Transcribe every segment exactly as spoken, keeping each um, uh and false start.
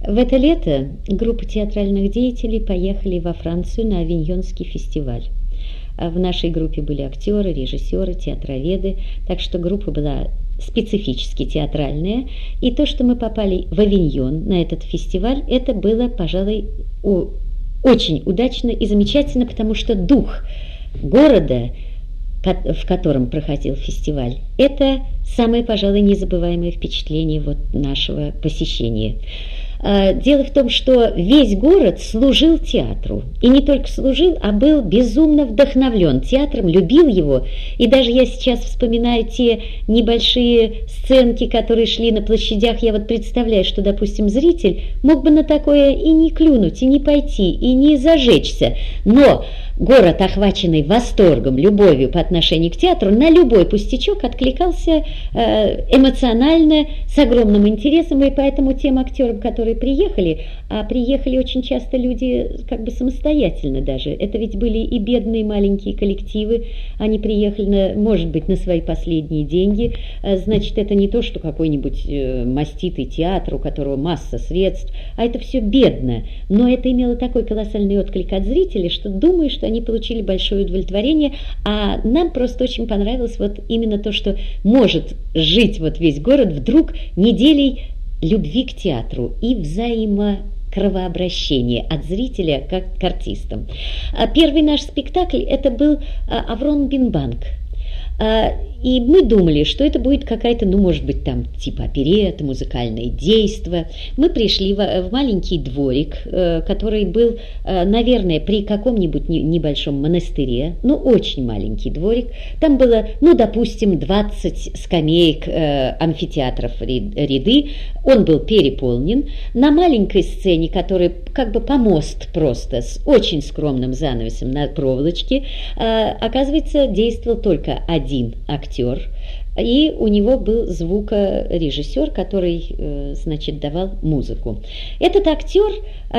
В это лето группа театральных деятелей поехали во Францию на Авиньонский фестиваль. В нашей группе были актеры, режиссеры, театроведы, так что группа была специфически театральная. И то, что мы попали в Авиньон на этот фестиваль, это было, пожалуй, очень удачно и замечательно, потому что дух города, в котором проходил фестиваль, это самое, пожалуй, незабываемое впечатление вот нашего посещения. Дело в том, что весь город служил театру. И не только служил, а был безумно вдохновлен театром, любил его. И даже я сейчас вспоминаю те небольшие сценки, которые шли на площадях. Я вот представляю, что, допустим, зритель мог бы на такое и не клюнуть, и не пойти, и не зажечься. Но город, охваченный восторгом, любовью по отношению к театру, на любой пустячок откликался эмоционально, с огромным интересом. И поэтому тем актерам, которые приехали, а приехали очень часто люди как бы самостоятельно даже. Это ведь были и бедные маленькие коллективы, они приехали, на, может быть, на свои последние деньги. Значит, это не то, что какой-нибудь маститый театр, у которого масса средств, а это все бедно. Но это имело такой колоссальный отклик от зрителей, что думаю, что они получили большое удовлетворение, а нам просто очень понравилось вот именно то, что может жить вот весь город вдруг неделей любви к театру и взаимокровообращения от зрителя как к артистам. Первый наш спектакль это был «Аврон Бинбанк». И мы думали, что это будет какая-то, ну, может быть, там, типа оперетта, музыкальное действо. Мы пришли в, в маленький дворик, э, который был, э, наверное, при каком-нибудь не, небольшом монастыре, ну, очень маленький дворик. Там было, ну, допустим, двадцать скамеек э, амфитеатров ряды. Он был переполнен. На маленькой сцене, которая как бы помост просто, с очень скромным занавесом на проволочке, э, оказывается, действовал только один актер. И у него был звукорежиссер, который, значит, давал музыку. Этот актер,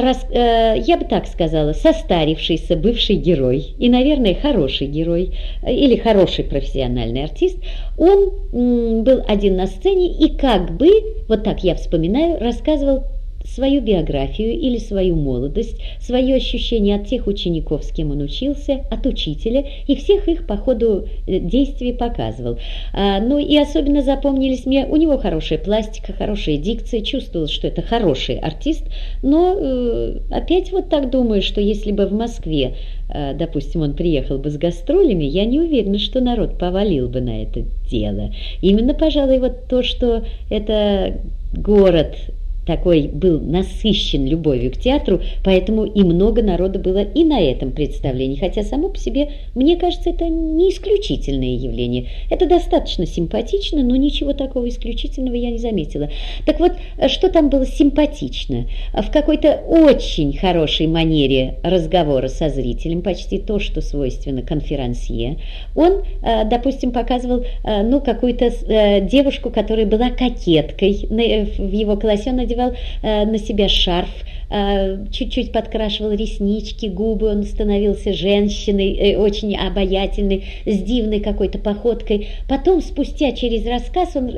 я бы так сказала, состарившийся бывший герой и, наверное, хороший герой или хороший профессиональный артист, он был один на сцене и как бы, вот так я вспоминаю, рассказывал свою биографию или свою молодость, свое ощущение от тех учеников, с кем он учился, от учителя, и всех их по ходу действий показывал. А, ну и особенно запомнились мне, у него хорошая пластика, хорошая дикция, чувствовалось, что это хороший артист, но э, опять вот так думаю, что если бы в Москве, э, допустим, он приехал бы с гастролями, я не уверена, что народ повалил бы на это дело. Именно, пожалуй, вот то, что это город такой был насыщен любовью к театру, поэтому и много народа было и на этом представлении. Хотя само по себе, мне кажется, это не исключительное явление. Это достаточно симпатично, но ничего такого исключительного я не заметила. Так вот, что там было симпатично? В какой-то очень хорошей манере разговора со зрителем, почти то, что свойственно конферансье. Он, допустим, показывал ну, какую-то девушку, которая была кокеткой. В его классе он надевал на себя шарф, чуть-чуть подкрашивал реснички, губы, он становился женщиной, очень обаятельной, с дивной какой-то походкой. Потом, спустя через рассказ, он,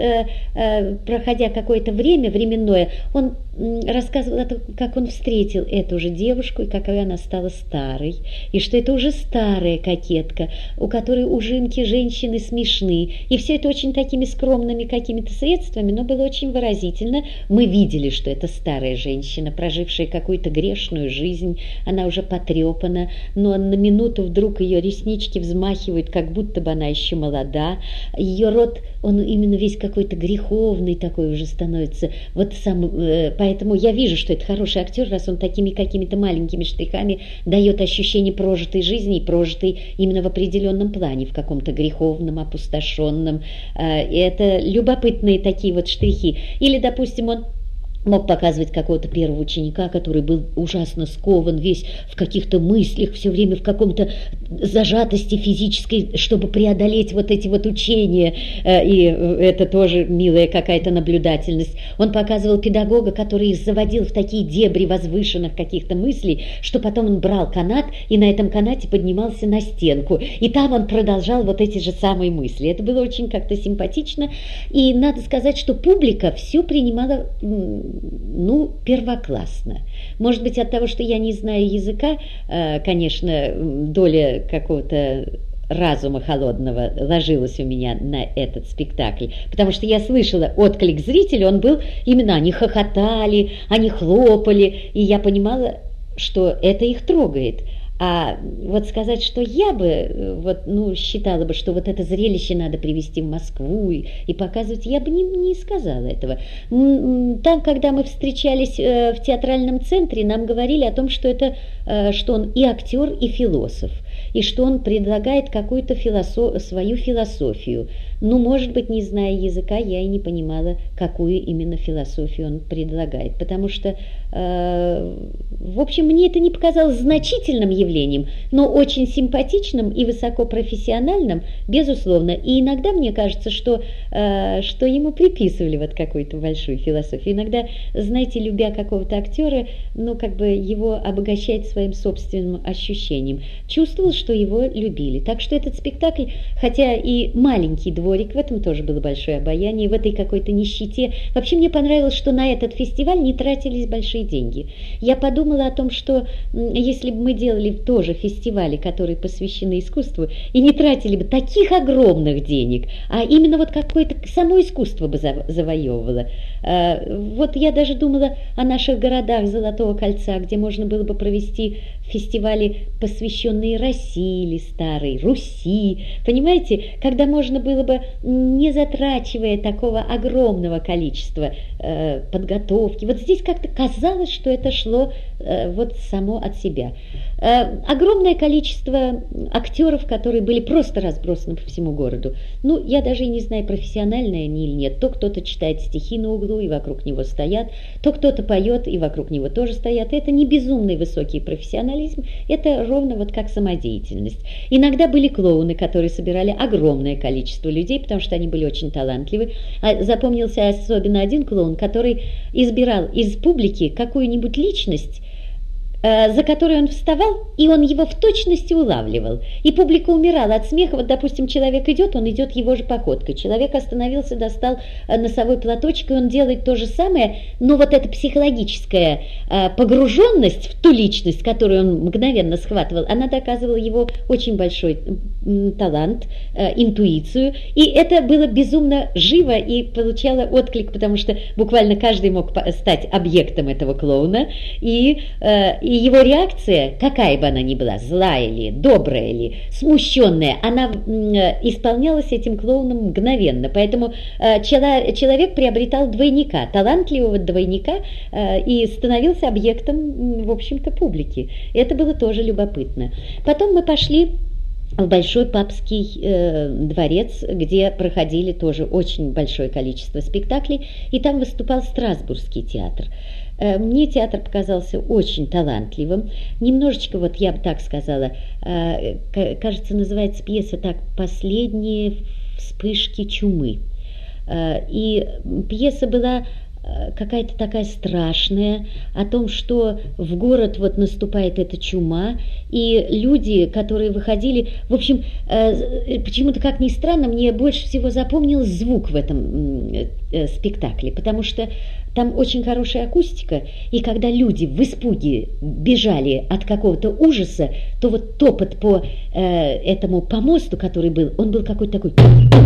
проходя какое-то время временное, он рассказывал о том, как он встретил эту же девушку, и какая она стала старой, и что это уже старая кокетка, у которой ужимки женщины смешны, и все это очень такими скромными какими-то средствами, но было очень выразительно. Мы видели, что это старая женщина, прожившая какую-то грешную жизнь, она уже потрепана, но на минуту вдруг ее реснички взмахивают, как будто бы она еще молода, ее рот, он именно весь какой-то греховный такой уже становится, вот сам, поэтому я вижу, что это хороший актер, раз он такими какими-то маленькими штрихами дает ощущение прожитой жизни, и прожитой именно в определенном плане, в каком-то греховном, опустошенном, это любопытные такие вот штрихи. Или, допустим, он мог показывать какого-то первого ученика, который был ужасно скован, весь в каких-то мыслях, все время в каком-то зажатости физической, чтобы преодолеть вот эти вот учения, и это тоже милая какая-то наблюдательность. Он показывал педагога, который их заводил в такие дебри возвышенных каких-то мыслей, что потом он брал канат и на этом канате поднимался на стенку, и там он продолжал вот эти же самые мысли. Это было очень как-то симпатично, и надо сказать, что публика все принимала ну, первоклассно. Может быть, от того, что я не знаю языка, конечно, доля какого-то разума холодного ложилась у меня на этот спектакль, потому что я слышала отклик зрителей, он был именно, они хохотали, они хлопали, и я понимала, что это их трогает. А вот сказать, что я бы вот, ну, считала бы, что вот это зрелище надо привезти в Москву и, и показывать, я бы не, не сказала этого. Там, когда мы встречались в театральном центре, нам говорили о том, что, это, что он и актер, и философ, и что он предлагает какую-то философ... свою философию. Ну, может быть, не зная языка, я и не понимала, какую именно философию он предлагает, потому что, э, в общем, мне это не показалось значительным явлением, но очень симпатичным и высокопрофессиональным, безусловно. И иногда мне кажется, что, э, что ему приписывали вот какую-то большую философию. Иногда, знаете, любя какого-то актера, ну, как бы его обогащать своим собственным ощущением. Чувствовал, что его любили. Так что этот спектакль, хотя и маленький дворик, в этом тоже было большое обаяние, в этой какой-то нищете. Вообще мне понравилось, что на этот фестиваль не тратились большие деньги. Я подумала о том, что если бы мы делали тоже фестивали, которые посвящены искусству, и не тратили бы таких огромных денег, а именно вот какое-то само искусство бы завоевывало. Вот я даже думала о наших городах Золотого кольца, где можно было бы провести фестивали, посвященные России или Старой Руси, понимаете, когда можно было бы, не затрачивая такого огромного количества э, подготовки, вот здесь как-то казалось, что это шло э, вот само от себя. Э, огромное количество актеров, которые были просто разбросаны по всему городу. Ну, я даже и не знаю, профессиональные они или нет. То кто-то читает стихи на углу, и вокруг него стоят, то кто-то поет, и вокруг него тоже стоят. Это не безумный высокий профессионализм, это ровно вот как самодеятельность. Иногда были клоуны, которые собирали огромное количество людей, потому что они были очень талантливы. А запомнился особенно один клоун, который избирал из публики какую-нибудь личность, за которой он вставал, и он его в точности улавливал. И публика умирала от смеха. Вот, допустим, человек идет, он идет его же походкой. Человек остановился, достал носовой платочек, и он делает то же самое, но вот эта психологическая погруженность в ту личность, которую он мгновенно схватывал, она доказывала его очень большой талант, интуицию, и это было безумно живо и получало отклик, потому что буквально каждый мог стать объектом этого клоуна, и, и его реакция, какая бы она ни была, злая ли, добрая ли, смущенная, она исполнялась этим клоуном мгновенно, поэтому человек приобретал двойника, талантливого двойника, и становился объектом, в общем-то, публики. Это было тоже любопытно. Потом мы пошли в Большой Папский э, дворец, где проходили тоже очень большое количество спектаклей, и там выступал Страсбургский театр. Э, мне театр показался очень талантливым. Немножечко, вот я бы так сказала, э, кажется, называется пьеса так «Последние вспышки чумы». Э, и пьеса была какая-то такая страшная, о том, что в город вот наступает эта чума, и люди, которые выходили, в общем, почему-то, как ни странно, мне больше всего запомнился звук в этом спектакле, потому что там очень хорошая акустика, и когда люди в испуге бежали от какого-то ужаса, то вот топот по этому помосту, который был, он был какой-то такой...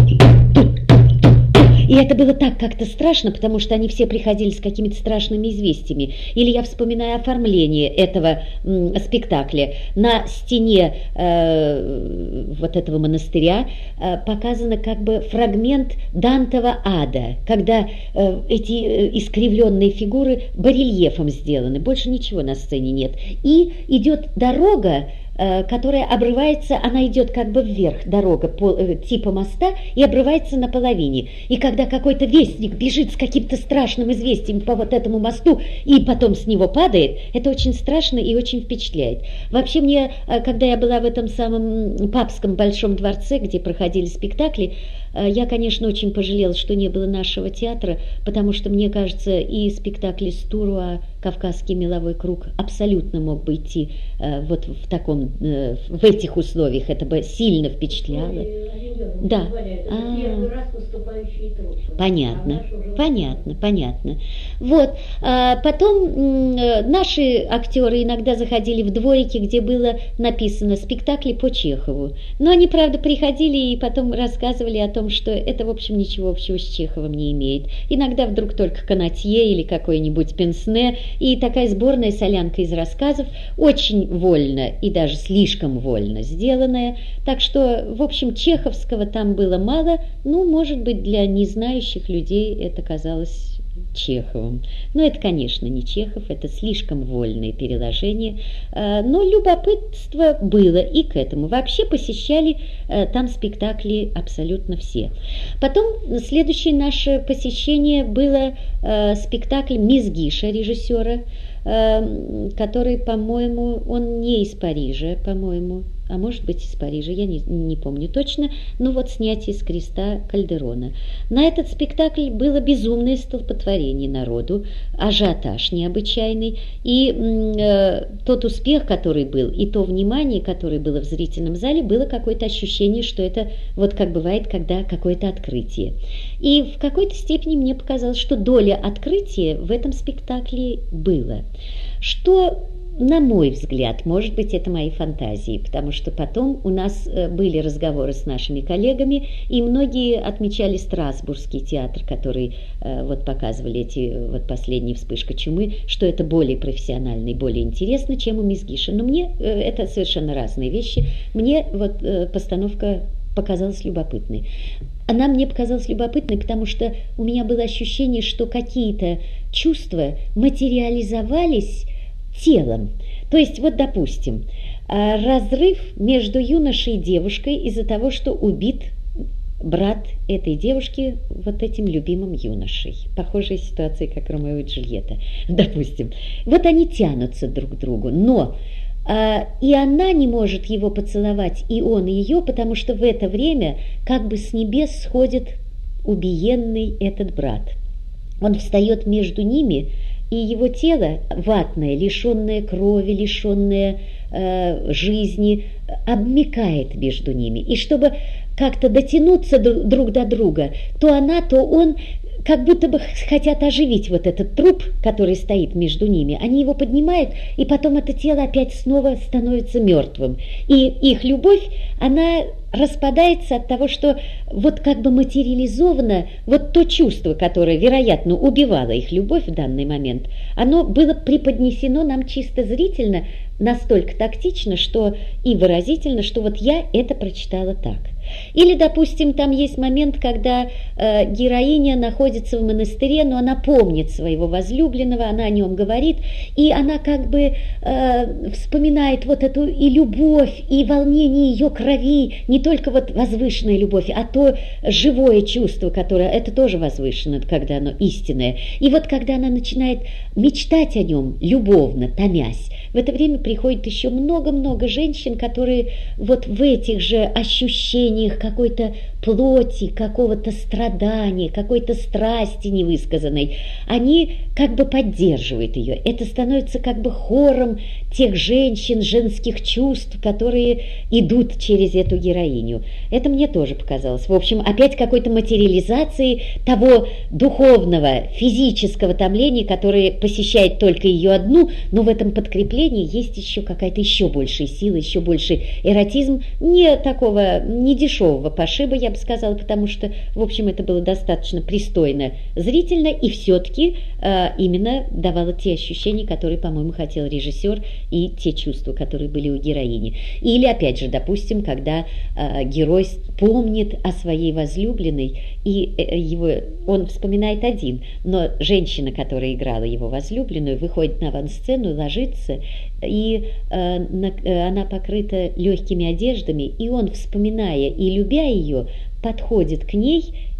И это было так как-то страшно, потому что они все приходили с какими-то страшными известиями. Или я вспоминаю оформление этого м, спектакля. На стене э, вот этого монастыря э, показано как бы фрагмент Дантова ада, когда э, эти э, искривленные фигуры барельефом сделаны, больше ничего на сцене нет. И идет дорога, которая обрывается, она идет как бы вверх, дорога по, типа моста, и обрывается на половине. И когда какой-то вестник бежит с каким-то страшным известием по вот этому мосту, и потом с него падает, это очень страшно и очень впечатляет. Вообще мне, когда я была в этом самом Папском Большом дворце, где проходили спектакли, Я, конечно, очень пожалела, что не было нашего театра, потому что, мне кажется, и спектакль Стуруа «Кавказский меловой круг» абсолютно мог бы идти вот в таком, в этих условиях. Это бы сильно впечатляло. Да. Первый раз выступающие труппы. Понятно, а понятно, понятно. Вот. А потом наши актеры иногда заходили в дворики, где было написано «спектакли по Чехову». Но они, правда, приходили и потом рассказывали о том, что это, в общем, ничего общего с Чеховым не имеет. Иногда вдруг только канатье или какой-нибудь пенсне, и такая сборная солянка из рассказов, очень вольно и даже слишком вольно сделанная. Так что, в общем, чеховского там было мало, ну, может быть, для незнающих людей это казалось Чеховым. Но это, конечно, не Чехов, это слишком вольное переложение, но любопытство было и к этому. Вообще посещали там спектакли абсолютно все. Потом следующее наше посещение было спектакль «Мисс Гиша» режиссера, который, по-моему, он не из Парижа, по-моему, а может быть из Парижа, я не, не помню точно, но вот снятие с креста Кальдерона. На этот спектакль было безумное столпотворение народу, ажиотаж необычайный, и э, тот успех, который был, и то внимание, которое было в зрительном зале, было какое-то ощущение, что это вот как бывает, когда какое-то открытие. И в какой-то степени мне показалось, что доля открытия в этом спектакле было. Что, на мой взгляд, может быть, это мои фантазии, потому что потом у нас были разговоры с нашими коллегами, и многие отмечали Страсбургский театр, который вот показывали эти вот последние «Вспышка чумы», что это более профессионально и более интересно, чем у «Мисс Гиши». Но мне это совершенно разные вещи. Мне вот постановка показалась любопытной. Она мне показалась любопытной, потому что у меня было ощущение, что какие-то чувства материализовались телом. То есть, вот, допустим, разрыв между юношей и девушкой из-за того, что убит брат этой девушки вот этим любимым юношей. Похожая ситуация, как Ромео и Джульетта, допустим. Вот они тянутся друг к другу, но а, и она не может его поцеловать, и он ее, потому что в это время как бы с небес сходит убиенный этот брат. Он встает между ними, и его тело ватное, лишенное крови, лишенное э, жизни, обмякает между ними. И чтобы как-то дотянуться друг до друга, то она, то он как будто бы хотят оживить вот этот труп, который стоит между ними. Они его поднимают, и потом это тело опять снова становится мертвым. И их любовь, она распадается от того, что вот как бы материализовано вот то чувство, которое, вероятно, убивало их любовь в данный момент, оно было преподнесено нам чисто зрительно, настолько тактично, что и выразительно, что вот я это прочитала так. Или, допустим, там есть момент, когда э, героиня находится в монастыре, но она помнит своего возлюбленного, она о нем говорит, и она как бы э, вспоминает вот эту и любовь, и волнение ее крови, не только вот возвышенная любовь, а то живое чувство, которое, это тоже возвышено, когда оно истинное. И вот когда она начинает мечтать о нем любовно, томясь, в это время приходит еще много-много женщин, которые вот в этих же ощущениях какой-то плоти, какого-то страдания, какой-то страсти невысказанной, они как бы поддерживают ее. Это становится как бы хором тех женщин, женских чувств, которые идут через эту героиню. Это мне тоже показалось. В общем, опять какой-то материализации того духовного, физического томления, которое посещает только ее одну, но в этом подкреплении есть еще какая-то еще большая сила, еще больший эротизм, не такого, не дешевого пошиба, я бы сказала, потому что, в общем, это было достаточно пристойно зрительно и все-таки э, именно давало те ощущения, которые, по-моему, хотел режиссер, и те чувства, которые были у героини. Или, опять же, допустим, когда э, герой помнит о своей возлюбленной, и э, его, он вспоминает один, но женщина, которая играла его возлюбленную, выходит на авансцену, ложится, и э, на, э, она покрыта легкими одеждами, и он, вспоминая и любя ее, подходит к ней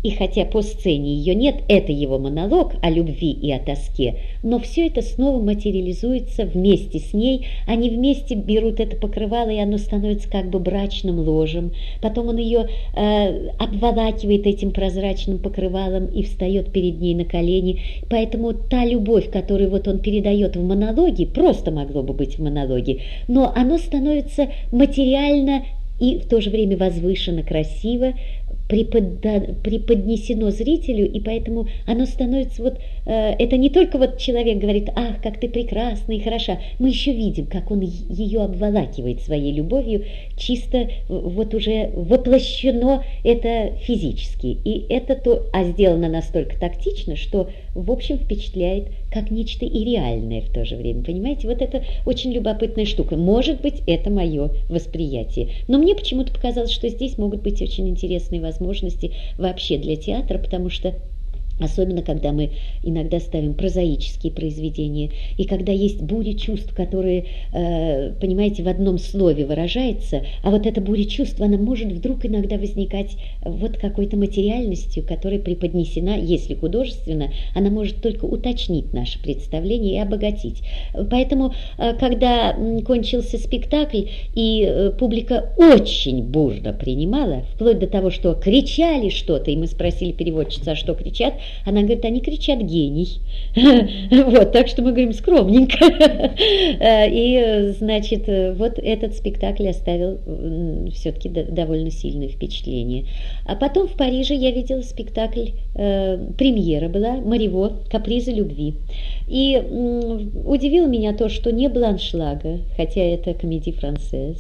и хотя по сцене ее нет, это его монолог о любви и о тоске, но все это снова материализуется вместе с ней, они вместе берут это покрывало, и оно становится как бы брачным ложем, потом он ее э, обволакивает этим прозрачным покрывалом и встает перед ней на колени, поэтому та любовь, которую вот он передает в монологе, просто могло бы быть в монологе, но оно становится материально и в то же время возвышенно, красиво, преподнесено зрителю, и поэтому оно становится вот, э, это не только вот человек говорит, ах, как ты прекрасна и хороша, мы еще видим, как он ее обволакивает своей любовью, чисто вот уже воплощено это физически, и это то, а сделано настолько тактично, что в общем впечатляет как нечто и реальное в то же время, понимаете, вот это очень любопытная штука, может быть, это мое восприятие, но мне почему-то показалось, что здесь могут быть очень интересные возможности возможности вообще для театра, потому что особенно, когда мы иногда ставим прозаические произведения, и когда есть буря чувств, которые, э, понимаете, в одном слове выражается, а вот эта буря чувств, она может вдруг иногда возникать вот какой-то материальностью, которая преподнесена, если художественно, она может только уточнить наше представление и обогатить. Поэтому, э, когда кончился спектакль, и э, публика очень бурно принимала, вплоть до того, что кричали что-то, и мы спросили переводчицу, а что кричат, она говорит, они кричат гений. Вот, так что мы говорим скромненько. И, значит, вот этот спектакль оставил все-таки довольно сильное впечатление. А потом в Париже я видела спектакль, премьера была, Марево, «Капризы любви». И удивило меня то, что не было аншлага, хотя это комедия францез.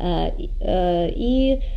И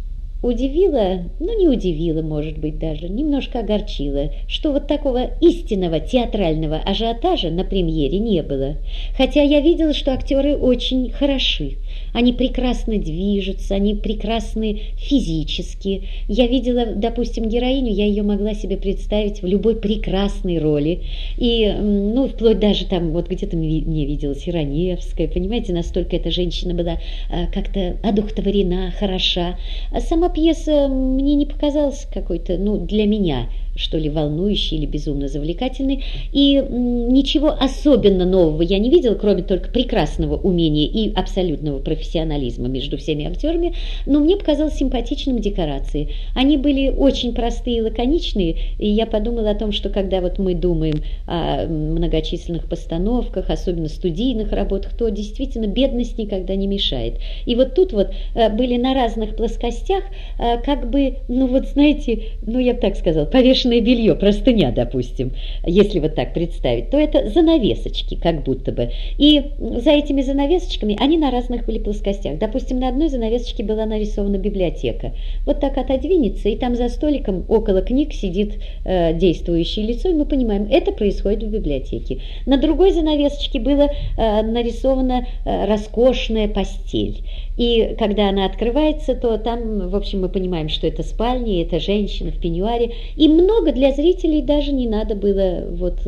удивило, ну не удивило, может быть, даже, немножко огорчило, что вот такого истинного театрального ажиотажа на премьере не было. Хотя я видела, что актеры очень хороши, они прекрасно движутся, они прекрасны физически. Я видела, допустим, героиню, я ее могла себе представить в любой прекрасной роли. И, ну, вплоть даже там, вот где-то мне виделась Ироневская, понимаете, настолько эта женщина была как-то одухотворена, хороша. А сама пьеса мне не показалась какой-то, ну, для меня, что ли, волнующей или безумно завлекательной. И ничего особенно нового я не видела, кроме только прекрасного умения и абсолютного профессионализма между всеми актерами, но мне показалось симпатичным декорации. Они были очень простые и лаконичные, и я подумала о том, что когда вот мы думаем о многочисленных постановках, особенно студийных работах, то действительно бедность никогда не мешает. И вот тут вот были на разных плоскостях, как бы, ну вот знаете, ну я бы так сказала, повешенные белье, простыня, допустим, если вот так представить, то это занавесочки, как будто бы. И за этими занавесочками они на разных были плоскостях. Допустим, на одной занавесочке была нарисована библиотека. Вот так отодвинется, и там за столиком около книг сидит э, действующее лицо, и мы понимаем, это происходит в библиотеке. На другой занавесочке была э, нарисована э, роскошная постель. И когда она открывается, то там, в общем, мы понимаем, что это спальня, это женщина в пеньюаре. И много для зрителей даже не надо было вот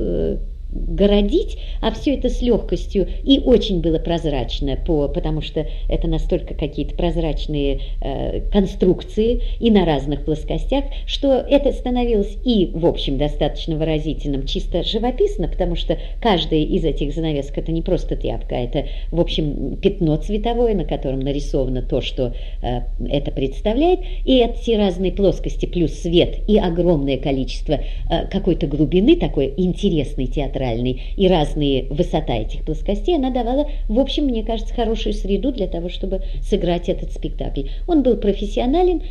городить, а все это с легкостью, и очень было прозрачно, по, потому что это настолько какие-то прозрачные э, конструкции и на разных плоскостях, что это становилось и, в общем, достаточно выразительным, чисто живописно, потому что каждая из этих занавесок это не просто тряпка, это, в общем, пятно цветовое, на котором нарисовано то, что э, это представляет, и эти разные плоскости плюс свет и огромное количество э, какой-то глубины, такой интересной театральной, и разные высота этих плоскостей, она давала, в общем, мне кажется, хорошую среду для того, чтобы сыграть этот спектакль. Он был профессионален,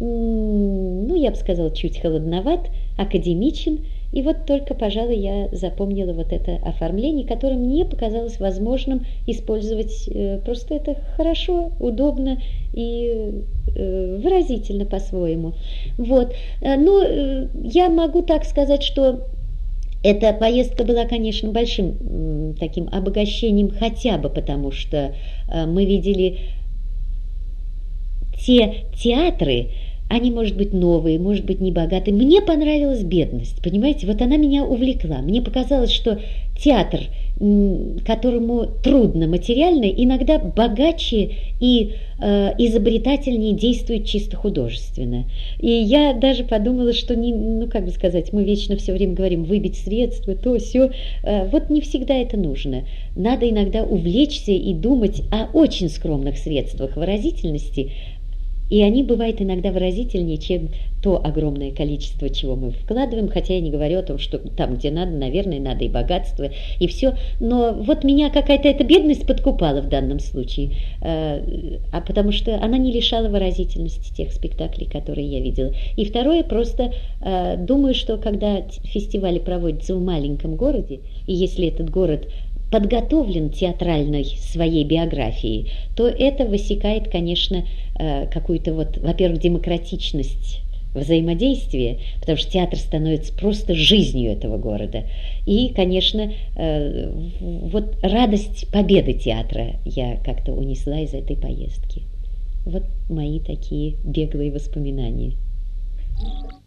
ну, я бы сказала, чуть холодноват, академичен, и вот только, пожалуй, я запомнила вот это оформление, которое мне показалось возможным использовать. Просто это хорошо, удобно и выразительно по-своему. Вот. Но я могу так сказать, что эта поездка была, конечно, большим таким обогащением, хотя бы потому, что мы видели те театры, они, может быть, новые, может быть, не богатые. Мне понравилась бедность, понимаете? Вот она меня увлекла. Мне показалось, что театр, которому трудно материально, иногда богаче и э, изобретательнее действует чисто художественно. И я даже подумала, что, не, ну, как бы сказать, мы вечно все время говорим, выбить средства, то, сё. Э, вот не всегда это нужно. Надо иногда увлечься и думать о очень скромных средствах выразительности, и они бывают иногда выразительнее, чем то огромное количество, чего мы вкладываем, хотя я не говорю о том, что там, где надо, наверное, надо и богатство, и все. Но вот меня какая-то эта бедность подкупала в данном случае, а потому что она не лишала выразительности тех спектаклей, которые я видела. И второе, просто думаю, что когда фестивали проводятся в маленьком городе, и если этот город подготовлен театральной своей биографией, то это высекает, конечно, какую-то вот, во-первых, демократичность взаимодействия, потому что театр становится просто жизнью этого города. И, конечно, вот радость победы театра я как-то унесла из этой поездки. Вот мои такие беглые воспоминания.